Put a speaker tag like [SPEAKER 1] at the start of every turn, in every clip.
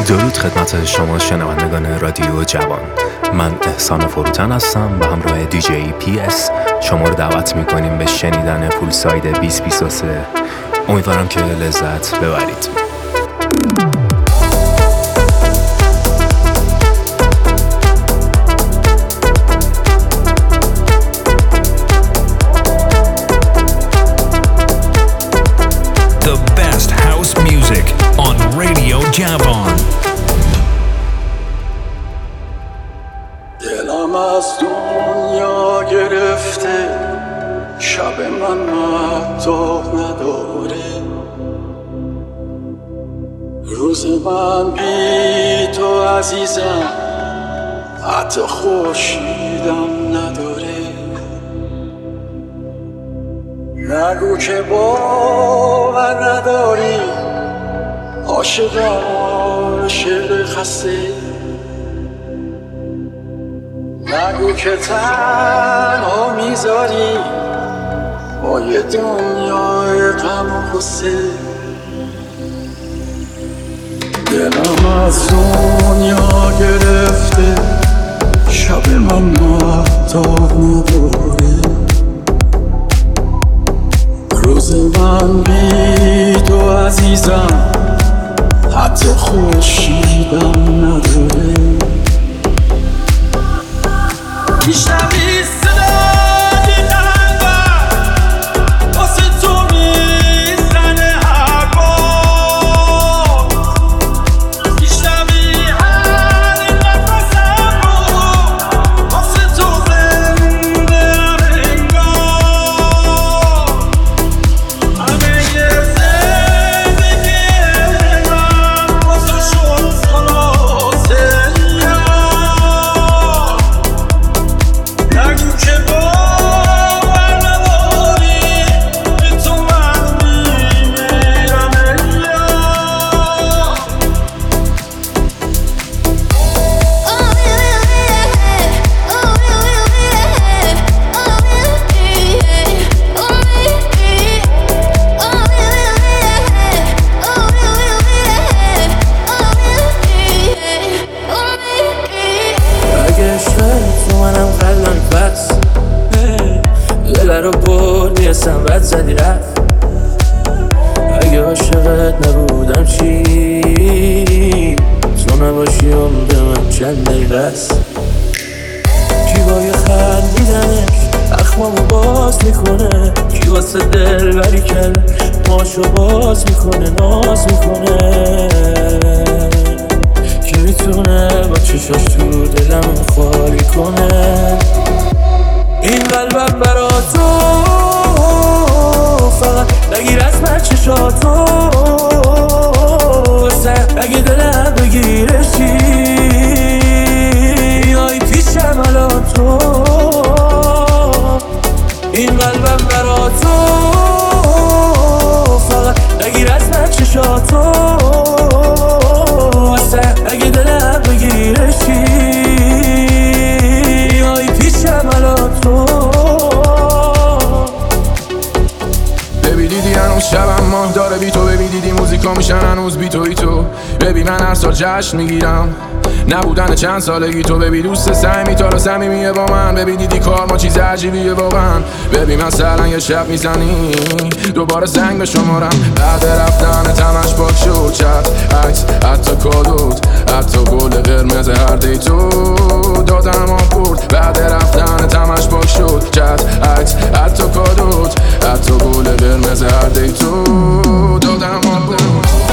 [SPEAKER 1] درود خدمت شما شنوندگان رادیو جوان. من احسان فروتن هستم و همراه دیجی پی اس شما رو دعوت میکنیم به شنیدن پولساید 2023. امیدوارم که لذت ببرید.
[SPEAKER 2] The best house music on Radio Javon.
[SPEAKER 3] دلم از دنیا گرفته، شب من مهتاب نداره، روز من بی تو عزیزم حتی خورشیدم نداره. نگو که باور نداری، عاشقم شعر خسته. نگو که تنها میذاری با یه دنیای غم و غصه. دلم از دنیا گرفته، شب من مهتاب نداره، روز من بی تو عزیزم حتی خورشیدم نداره. میشنوی صدای قلبم واسه تو میزنه هر بار، میشنوی هر نفسم رو واسه تو زنده انگار. همه زندگی من واسه شد خلاصه.
[SPEAKER 4] رو بردی اسم بد زدی رفت. اگه عاشقت نبودم چی؟ تو نباشی عمر من چند دقیقه است. کی با یه خندیدنش اخمامو باز میکنه، کی واسه دلبری کرده ماشو باز میکنه ناز میکنه، کی میتونه با چشاش تو دلم خالی کنه. این قلبم برا تو فقط نگیر از من چشاتو، اگه دلم بگیره چی؟ آی پیشم الان تو. این قلبم برا تو فقط نگیر از من چشاتو، اگه دلم بگیره چی؟ آی پیشم الان تو.
[SPEAKER 5] ببی دیدی هنوز شبم ماه داره بی تو، ببی دیدی موزیکا میشن هنوز بی توی تو. ببی من هر سال جشن میگیرم نبودن چند سالگی تو. ببی دوست سعی تا رو صمیمیه با من، ببی دیدی کار ما چیز عجیبیه واقعا. ببی مثلا یه شب میزنی دوباره زنگ به شمارم، بعد رفتن تمش پاک شد چت عکس حتی کادوت حتی گل قرمز هر دیتو دادم آورد. بعد رفتن تمش پاک شد چت عکس حتی کادوت حتی گل قرمز هر دیتو دادم آورد.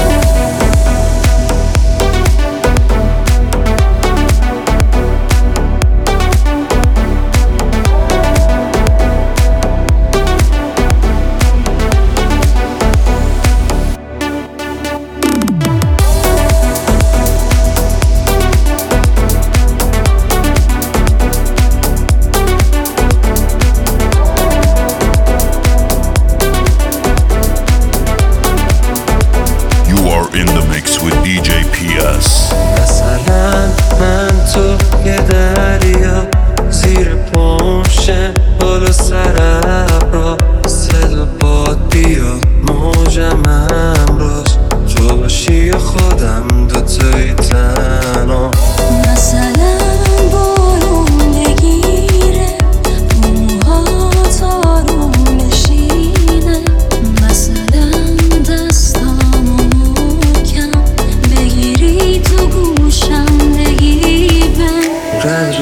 [SPEAKER 6] مثلا من تو یه دریا زیر پاشه بالا سرم را صدا باد بیاد موجم هم باش تو باشی خودم دوتایی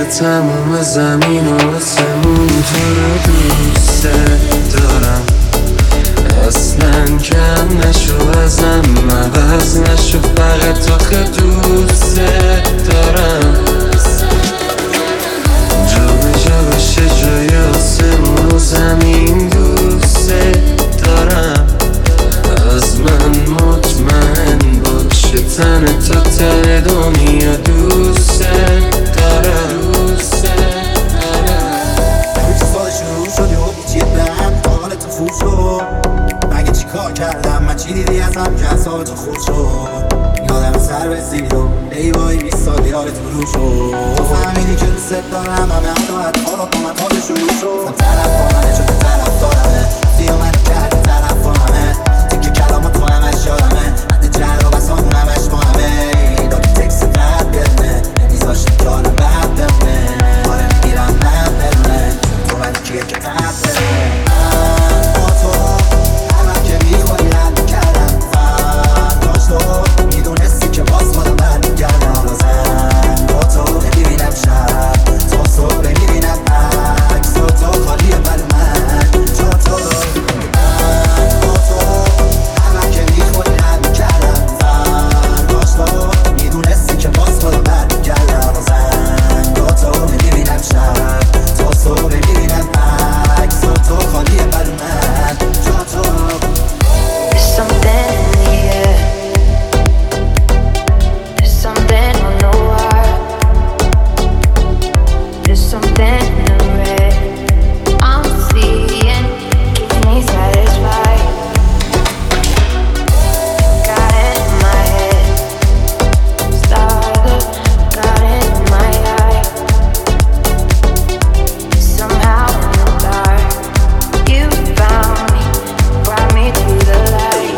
[SPEAKER 6] تموم زمین و آسمون تو رو دوست دارم اصلا کم نشو ازم عوض نشو فقط آخه دوست دارم جا به جا بشه جای آسمون و زمین دوست دارم از من مطمئن باشه تن تا ته دنیا دوست دارم
[SPEAKER 7] سال شروع شد و بیچیه دم حال تو خوب شد مگه چی کار کردم من چی دیدی ازم که اصاب تو خود شد یادم سر رسید و ای وای 20 سال یاد تو رو شد تو فهمیدی که دوست دارم همه حتی حالا با من حال شروع شد طرف با منه چون طرف دارمه سیا منو کردی طرف با همه تیکه کلام تو همش یادمه حد جر و بسا همش با همه دادی تکس قد بدنه نمیذاشتی کارم بد بمونه آره میگیرم من بدونه تو منو کیه که تب بده من با تو همه که میخوری رد میکردم فرداش تو میدونستی که باز خودم برمیگردم بازم با تو نمیبینم شب تا صبح میبینم عکس و تو خالیه بل من جا تو من با تو همه که میخوری رد میکردم فرداش تو میدونستی که باز خودم برمیگردم بازم با تو نمیبینم شب تا صبح میبینم عکس و تو خالیه بل من جا تو
[SPEAKER 8] There's something in the air. There's something I don't know why. There's something in the red I'm seeing, keeps me satisfied. Got it in my head, started, got it in my eye. Somehow in the dark, you found me, brought me to the light.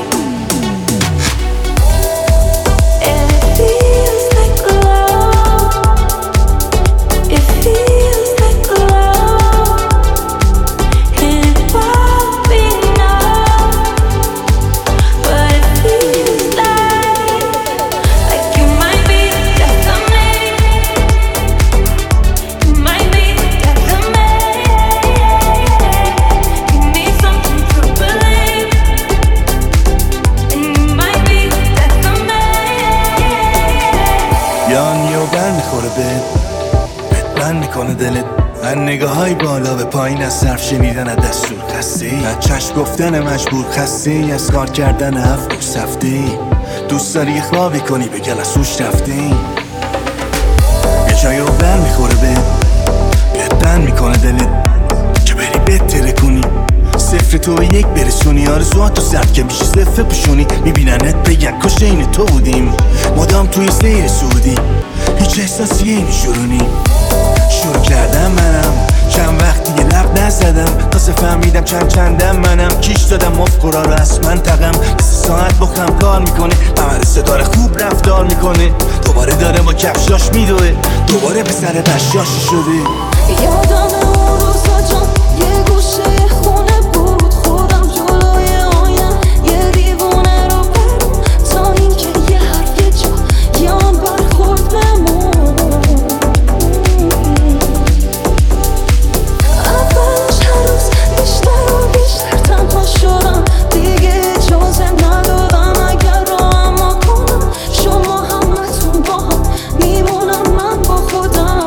[SPEAKER 8] And it feels like love. It feels like love. And it won't be enough, but it feels like you might be the death of me. You might be the death of me. You need something to believe, and you might be the death of me.
[SPEAKER 9] یان یو بر میخوره بند میکنه دلت من نگاه های بالا به پایین از صرف شنیدن از دستور خسته ای از چشم گفتن مجبور خسته ای از کار کردن هفت هفته ای دوست داری یه خوابی کنی به گلسوش رفته ای یه جایی بر میخوره بند میکنه دلت که بری بهتره کنی صفر تو به یک برسونی آرزوهاتو سرد که میشه صفر پوشونی میبیننت بگن کاش این تو بودیم مدام توی سیر سعودی هیچ احساسیه اینی شروع کردم منم چند وقت دیگه لب نزدم تازه فهمیدم چندم منم کیش دادم مفکرا رو از منطقم 3 ساعت با خم کار میکنه مدرسه داره خوب رفتار میکنه دوباره داره با کفشاش میدوه دوباره به سر بشاشی شده
[SPEAKER 8] یادم اون روزا جان یه گوشه خونه بود خودم جلوی آیم یه دیوونه رو برم تا اینکه یه حرف یه جا یان برخورد بمون اولش هر روز بیشتر و بیشتر تنها شدم دیگه اجازه ندادم اگر رو اما کنم شما همتون با هم میمونم من با خودم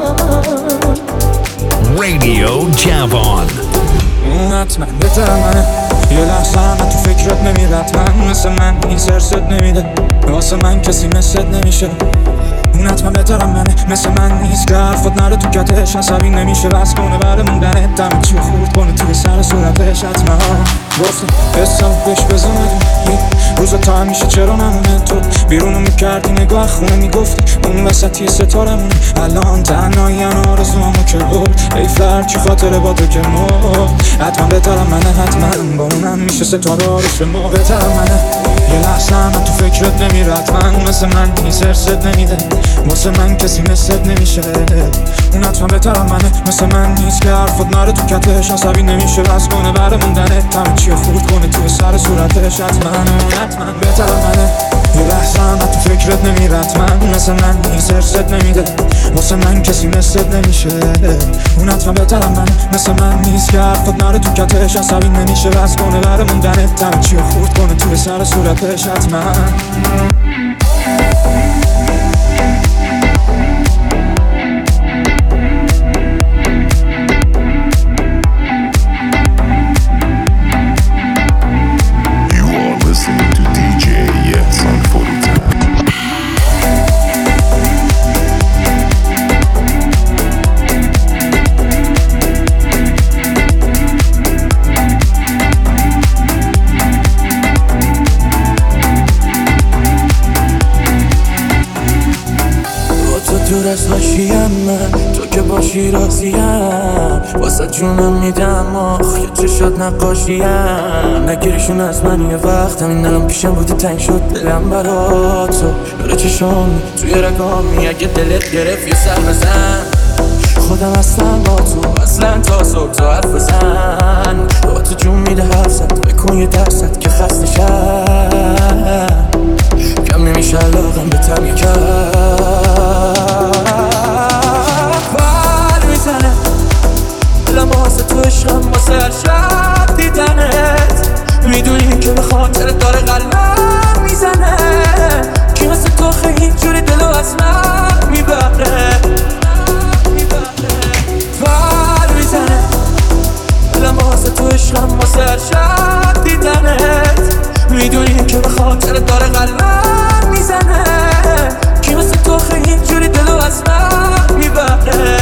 [SPEAKER 2] Radio Javon.
[SPEAKER 10] حتما بهتر منه یه لحظه همه تو فکرت نمیره حتما مثل من نیست ارست نمیده واسه من کسی مثلت نمیشه اون حتما بهترم منه مثل من نیست که حرفت نره تو کتش عصبی نمیشه بس کنه بره موندنه دمه چی خورد کنه توی سر صورتش حتما گفتم حسم بهش بزنم یه روزا تا همیشه چرا نمونه تو بیرونو میکردی نگاه خونه میگفتی اون وسطی ستارمون الان تنهایی آرزوامو که بود ای فرد چی خاطره با تو که مرد حتما بهترم منه حتما با اونم میشه ستاره آرش ما بهترم منه یه لحظه همه تو فکرت نمیره حتما مثل من نیست ارست نمیده واسه من کسی مثلت نمیشه اون حتما بهترم منه مثل من نیست که حرفت نره تو کتش عصبی نمیشه بس کنه بره موندنه همه چی خورد کنه توی سر صورتش حتما بهترم منه یه لحظه همه تو فکرت فکرت نمیرد من مثل من نیست ارست نمیده واسه من کسی مثلت نمیشه اون حتما بهترم من مثل من نیست که حرفت نره تو کتش عصبی نمیشه بس کنه بره موندنت همه چی رو خورد کنه توی سر صورتش حتما
[SPEAKER 4] دور از باشیم من تو که باشی راضیم واسه جونم میدم آخ یه چشات نقاشیم نگیریشون از من یه وقت همین الان پیشم بودی تنگ شد دلم برا تو داره چشامی توی رگامی اگه دلت گرفت یه سر بزن خودم هستم با تو اصلا تا صبح تا حرف بزن با تو جون میده حرفت بکن یه درصد که خسته شد کم نمیشه علاقم به تم بر میزنه دلم واسه تو عشقم واسه هر شب دیدنت میدونی که به خاطرت داره قلبم میزنه کی واسه تو خیلی اینجوری دلو از من میبره بر میزنه دلم واسه تو عشقم واسه هر شب دیدنت میدونی که به خاطرت داره قلبم میزنه کی واسه تو خیلی اینجوری دلو از من میبره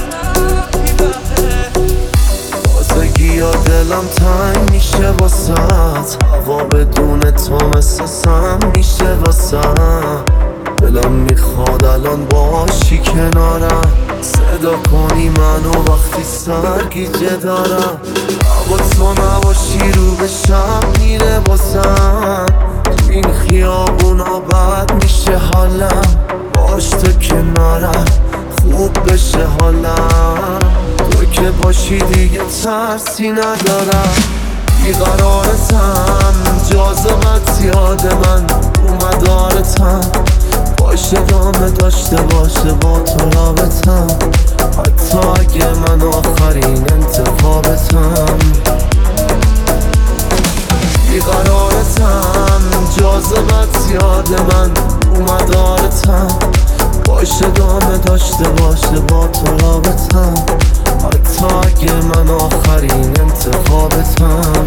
[SPEAKER 6] بازگی یا دلم تنگ میشه واسط هوا بدون تو مثل سم میشه واسم دلم میخواد الان باشی کنارم صدا کنی منو وقتی سرگیجه دارم با تو نباشی رو به شب میره واسم این خیابونا بد میشه حالم باش تو کنارم خوب بشه حالم تو که باشی دیگه ترسی ندارم بیقرارتم جاذبت یاد من اومدارتم باشه دامه داشته باشه با تو رابطم حتی اگه من آخرین انتخابتم بیقرارتم جاذبت یاد من اومدارتم باشه دامه داشته باشه با تو رابطم حتی اگه من آخرین انتخابتم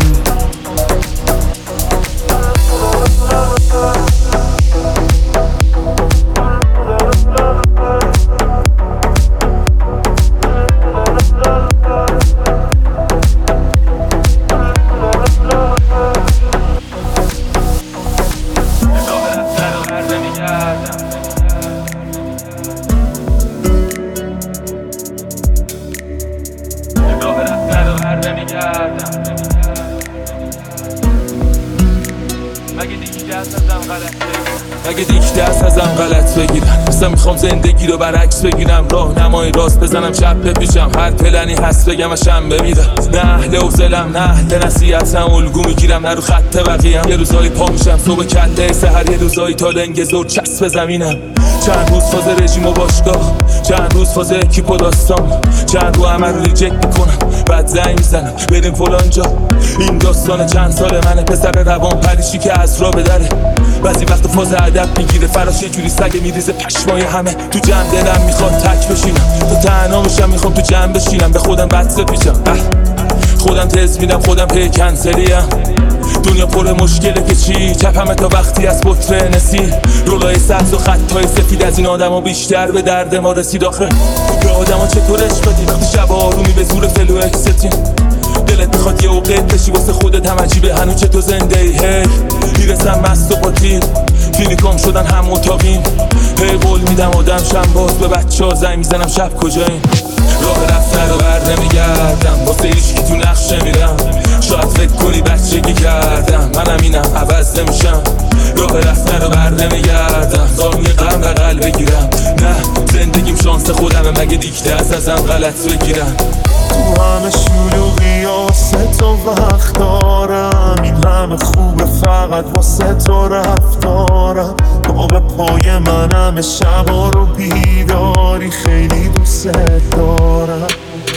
[SPEAKER 11] اگه دیگه دست ازم غلط بگیرن مثلا میخوام زندگی رو برعکس بگیرم راه نمای راست بزنم چپ بپیشم هر پلنی هست بگم و شنبه میرم نه اهل حوصلم نه اهل نصیحتم الگو میگیرم نه رو خط بقیه‌ام یه روزایی پا میشم صبح کله سحر یه روزایی تا لنگ زور چسب زمینم چند روز فاز رژیم و باشگاه چند روز فاز اکیپ و داستان چند رو عمل ریجکت میکنم بعد زنگ میزنم بریم فلان جا این داستان چند سال منه پسر روان پریشی که از را بدره بعضی وقت فاز ادب میگیره فراش یه جوری سگ میریزه پشمای همه تو جمع دلم میخواد تک بشینم تو تنها میشم میخوام تو جمع بشینم به خودم بد بپیچم خودم تز میدم خودم پی کنسلیم دنیا پر مشکله که چی چپمه تا وقتی از بطره نسی رولای سبز و خطای سفید از این آدم ها بیشتر به درد ما رسید آخه به آدم ها چطورش بدی وقتی شب آرومی به زور فلو اکستیم دلت میخواد یه اوقت بشی واسه خودت هم عجیبه هنو چطور زنده ای هی میرسم مست و پاتیر کلینیکام شدن هم اتاقیم هی قول میدم آدم شم باز به بچه ها زنگ میزنم شب کجاییم راه رفتن رو بر نمیگردم واسه هیچکی تو نقشه میرم شاید فکر کنی بچگی کردم منم اینم عوض نمیشم راه رفتن رو بر نمیگردم دارم یه غم بغل بگیرم نه زندگیم شانس خودمه مگه دیگه ازم غلط بگیرم
[SPEAKER 12] تو همه شلوغی واسه تو وقت دارم این همه خوبه فقط واسه تو رفتارم تو به خوابهای من همه شبا رو بیداری خیلی دوست دارم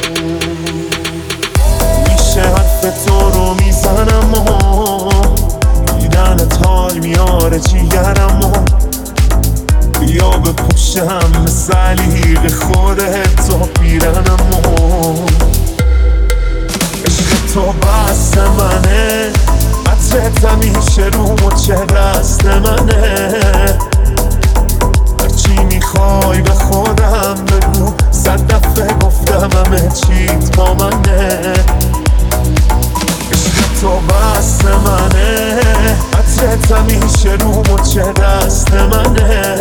[SPEAKER 12] میشه حرف تو رو میزنم و دیدنت حال میاره جیگرم و بیا بپوشم سلیق خودت تا پیرنم و عشق تو بست منه عطرت همیشه رو مچه دست منه هرچی میخوای به خودم بگو 100 دفعه گفتم همه چیت با منه عشق تو بست منه عطرت همیشه رو مچه دست منه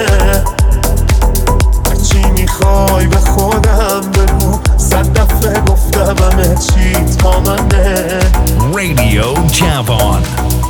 [SPEAKER 12] هرچی میخوای به خودم بگو 100 دفعه گفتم همه چیت با منه
[SPEAKER 2] Radio Javon.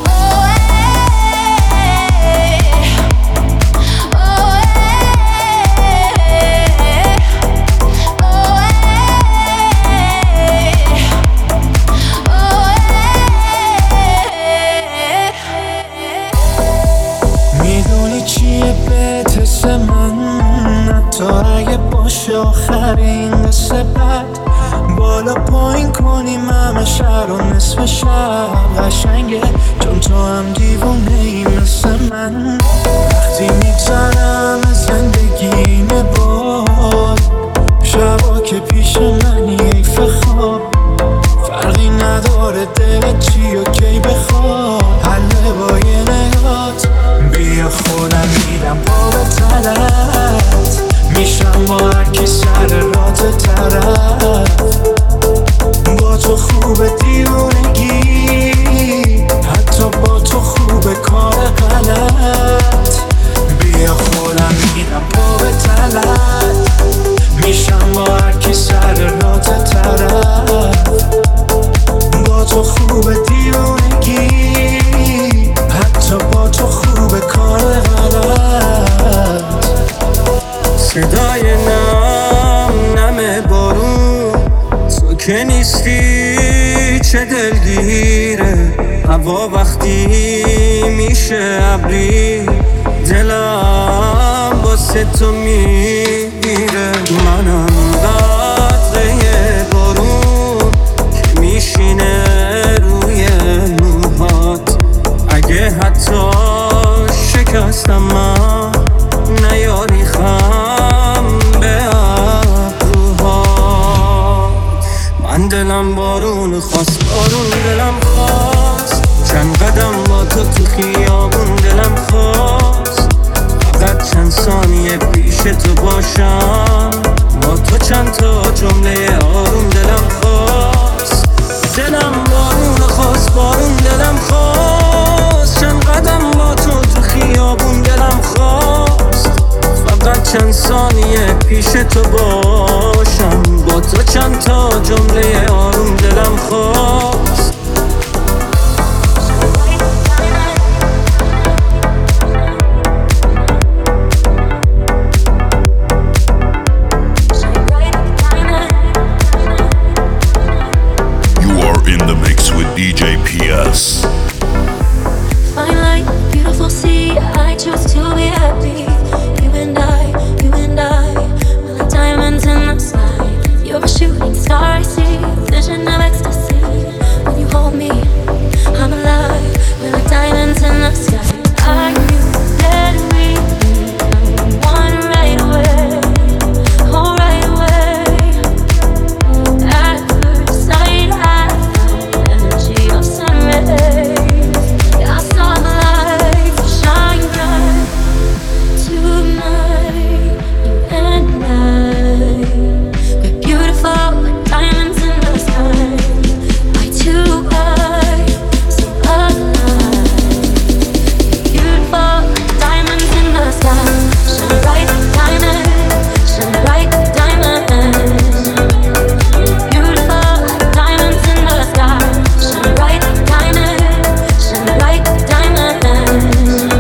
[SPEAKER 10] میدونی چیه بهت من حتی اگه باشه آخرین قصه بد بالا پایین کنیم همه شهر و نصف شب قشنگه چون تو هم دیوونه ای مثل من وقتی میگذرم از زندگی باد شبا که پیش منی حیف خواب فرقی نداره دلت چی و کی بخواد حله با یه نگات بیا خودم میدم پا به تلت میشم با هرکی سر رات طرف با تو خوبه دیوونگی حتی با تو خوبه کار غلط بیا خودم میدم پا به تلت میشم با هرکی سر رات طرف با تو خوبه دیوونگی حتی با تو خوبه کار غلط صدای نم بارون تو که نیستی چه دلگیره هوا وقتی میشه ابری دلم واسه تو میگیره منم قطره بارون که میشینه روی موهات اگه حتی شکستم من نیاری خم به ابروها من دلم بارون خواست بارون دلم خواست چند قدم با تو خیابون دلم خواست فقط چند ثانیه پیش تو باشم با تو چند تا جمله آروم دلم خواست دلم بارون خواست بارون دلم خواست چند قدم با تو خیابون دلم خواست فقط چند ثانیه پیش تو باشم با تو چند تا جمله آروم دلم خواست
[SPEAKER 2] You are in the mix with DJ PS.
[SPEAKER 8] Fine light, beautiful sea, I choose to be happy. You and I, we're like diamonds in the sky. You're a shooting star, I see, vision of ecstasy. When you hold me, I'm alive, we're like diamonds in the sky. Are you letting me be one right away? Oh, right away. At first sight, I felt energy of sun rays. I saw the light shine bright tonight. You and I, we're beautiful like diamonds in the sky. Eye to eye, so alive. Beautiful like diamonds in the sky. Shine bright like diamonds, shine bright like diamonds. Beautiful like diamonds in the sky. Shine bright like diamonds, shine bright like diamonds.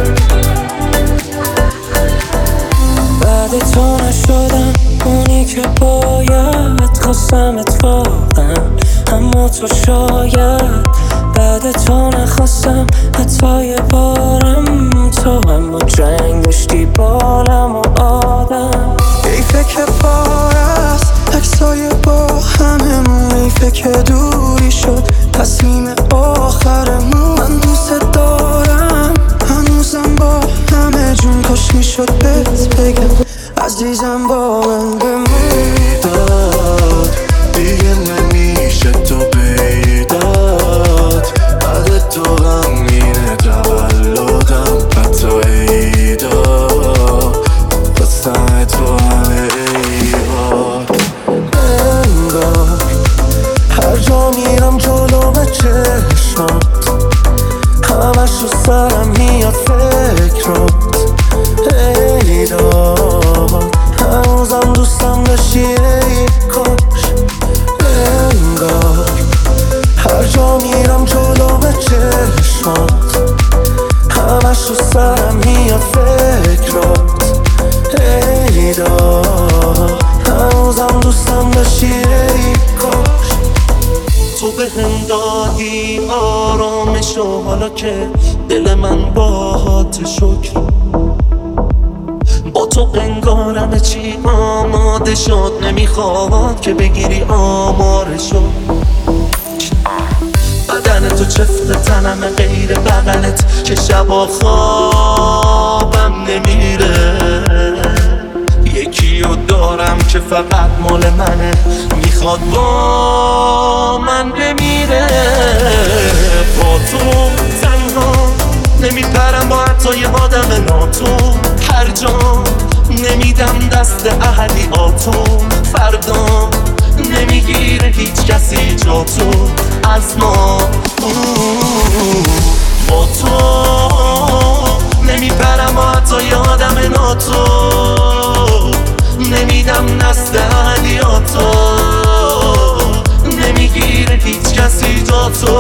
[SPEAKER 8] بعد تو نشدم اونی که باید خواستم اتفاقا اما تو شاید
[SPEAKER 4] بعد تو نخواستم حتی یه بارم تو هم با جنگ داشتی بالم و آدم
[SPEAKER 13] ایفه که بار است عکسای با هممون ایفه که دوری شد تصمیم آخرمون من دوست دارم هنوزم با همه جون کاش میشد بهت بگم عزیزم با من بمون
[SPEAKER 6] داد دیگه نمیشه تو بیداد بعد تو غمینه تولدم حتی عیدا بستن تو همه ایوار انگار هر جا میرم جلو به چشمات همش رو سرم میاد فکرات ایداد هنوزم دوستم داشتی ای کاش انگار هر جا میرم جلو به چشمات همش رو سرم میاد فکرات ایداد هنوزم دوستم داشتی ای کاش تو به هم دادی آرامشو حالا که دل من باهات شکر با تو انگارم چی آماده شد نمیخواد که بگیری آمارشو بدن تو چفت تنم غیر بغلت که شبا خوابم نمیره یکی رو دارم که فقط مال منه میخواد با من بمیره با تو تنها نمیپرم با حتی یه آدم ناتو هر جا نمیدم دست اهلی آتو فردا نمیگیره هیچ کسی جا تو از ما با تو نمیپرم با حتی یه آدم ناتو نمیدم دست اهلی آتو نمیگیره هیچ کسی جا تو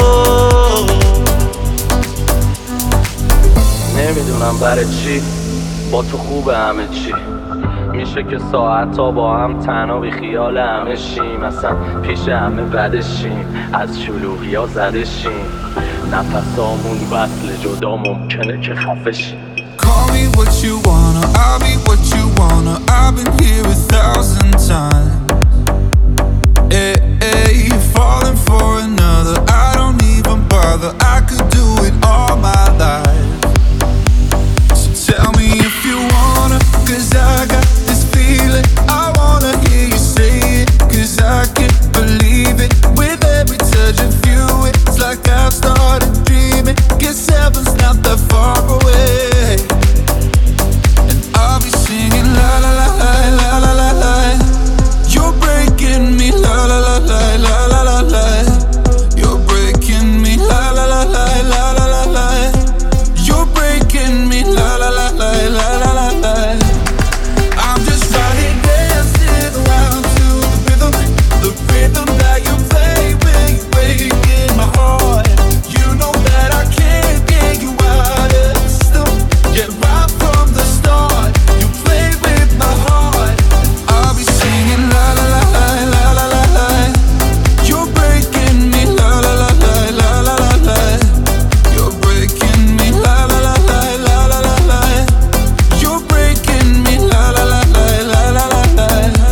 [SPEAKER 4] نمیدونم برای چی با تو خوبه همه چی میشه که ساعت تا با هم تنها بی خیال همه شیم اصلا پیش همه بدشیم از شلوغی ها زدشیم نفسامون وصل جدا ممکنه که خفشیم
[SPEAKER 10] Call me what you wanna, I'll be what you wanna I've been here 1,000 times Hey, hey, falling for another I don't even bother I could do it all my life Tell me if you wanna, cause I got this feeling I wanna hear you say it, cause I can't believe it With every touch of you, it's like I've started dreaming Guess heaven's not that far away And I'll be singing la la la la la la la la You're breaking me la la la la la la la la You're breaking me la la la la la la la la You're breaking me la la la la la la la la I'm just right here dancing around to the rhythm that you play when you're breaking my heart You know that I can't get you out of the system Yeah, right from the start You play with my heart I'll be singing la la la la la la la la You're breaking me la la la la la la la la You're breaking me la la la la la la la la You're breaking me la la la la la la la la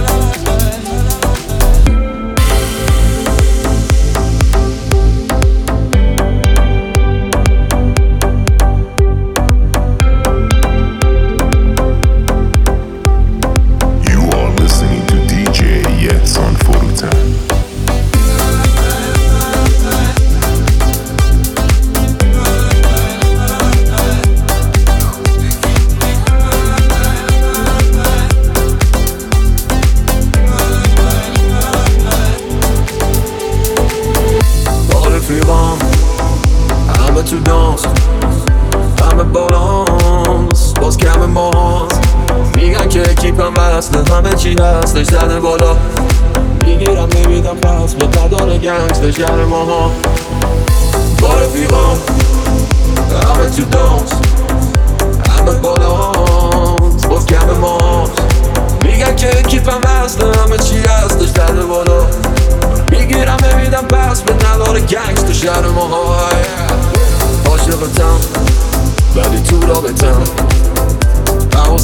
[SPEAKER 2] You are listening to DJ Yes on Furuta.
[SPEAKER 6] با رفیقام همه تو دانس همه بالانس باز کم ماست میگن که کیپم وصله همه چی هستش زده بالا میگیرم نمیدم پس به قدار گنگستر شهر ماها با رفیقام همه تو دانس همه بالانس باز کم ماست میگن که کیپم وصله همه چی هستش زده بالا میگیرم نمیدم پس به نداره گنگستر شهر ماها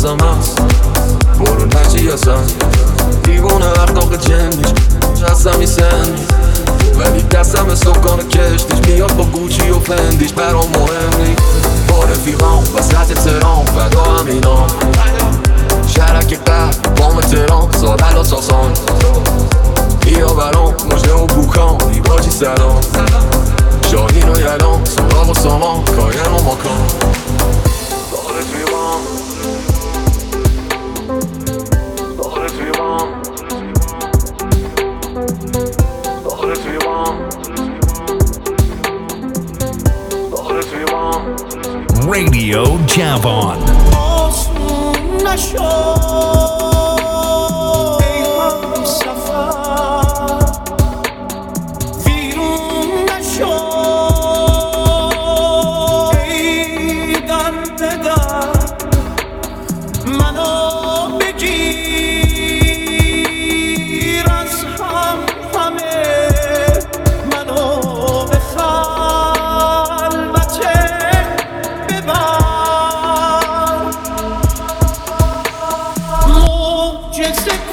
[SPEAKER 6] حواسم هست برون هرچی هستم دیوونه اخلاق جنیش هستم این سندی ولی دستم سکان کشتیش میاد با گوچی و فندیش برام مهم نی با رفیقام وسط ترام فدا همینام شرک قهر بام ترام زادل و ساسان بیا برام مجده و بوکان ایباجی سلام شاهین و یلام سراغ و سامان کاین و ماکان با رفیقام با رفیقام با رفیقام با رفیقام
[SPEAKER 14] Radio Javon.
[SPEAKER 3] آسون نشو ای هم سفر ویرون نشو ای در بدر منو بگیر از همه منو به خلوت ببر معجزه